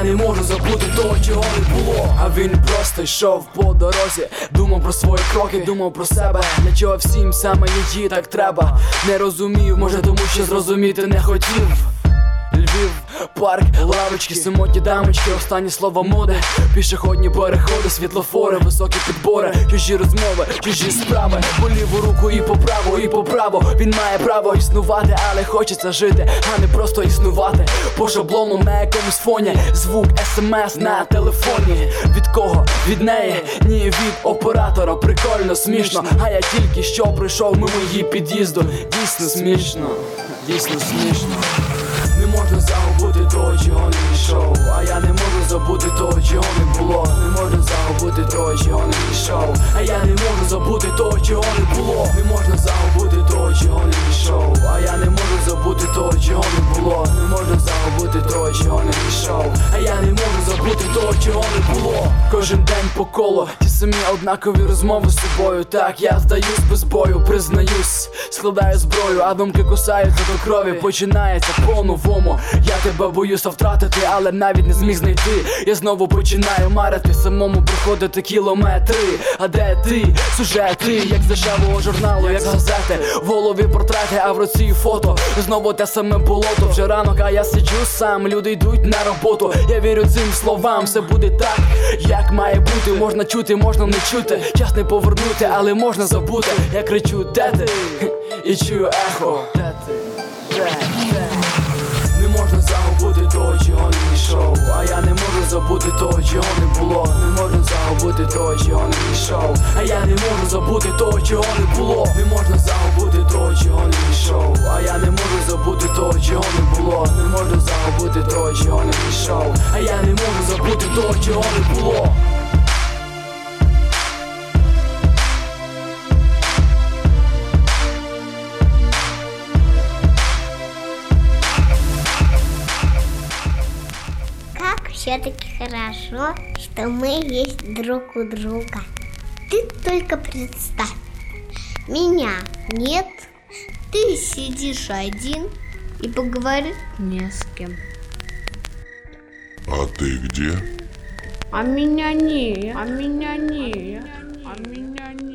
я не можу забути того, чого не було. А він просто йшов по дорозі, думав про свої кроки, думав про себе. Для чого всім саме її так треба? Не розумів, може тому що зрозуміти не хотів. Львів, парк, лавочки, самотні дамочки, останні слова моди, пішохідні переходи, світлофори, високі підбори, чужі розмови, чужі справи, по ліву руку і по право. Він має право існувати, але хочеться жити, а не просто існувати. По шаблону на якомусь фоні, звук смс на телефоні. Від кого? Від неї? Ні, від оператора. Прикольно, смішно, а я тільки що прийшов мимо її під'їзду. Дійсно смішно, дійсно смішно. Не можна загубити того, чого не йшов. А я не можу забути того, чого не було. Не можна загубити того, чого не йшов. А я не можу забути того, чого не було. Не можна загубити того, чого не йшов. А я не можу забути того, чого не було. Не можна загубити того, чого не йшов. А я не можу забути того, чого не було. Кожен день по колу, ті самі однакові розмови з собою. Так, я здаюсь без бою, признаюсь, складаю зброю, а думки кусаються до крові. Починається по-новому. Я тебе боюся втратити, але навіть не зміг знайти. Я знову починаю марити, самому проходити кілометри. А де ти? Сюжети, як з дешевого журналу, як з газети. В голові портрети, а в руці фото. Знову те саме болото. Вже ранок, а я сиджу сам. Люди йдуть на роботу. Я вірю цим словам, все буде так, як має бути. Можна чути, можна не чути. Час не повернути, але можна забути. Я кричу, де ти? І чую ехо. Де ти? Де? Не можна загубити того, чого не йшов. А я не можу забути того, чого не було. Не можна загубити того, чого не йшов. А я не можу забути того, чого не було. Не можна загубити того, чого не йшов. А я не можу забути того, чого не було. Не можна загубити того, чого не йшов. А я не можу забути того, чого не було. Все-таки хорошо, что мы есть друг у друга. Ты только представь, меня нет, ты сидишь один и поговорить не с кем. А ты где? А меня нет, а меня нет, а меня нет.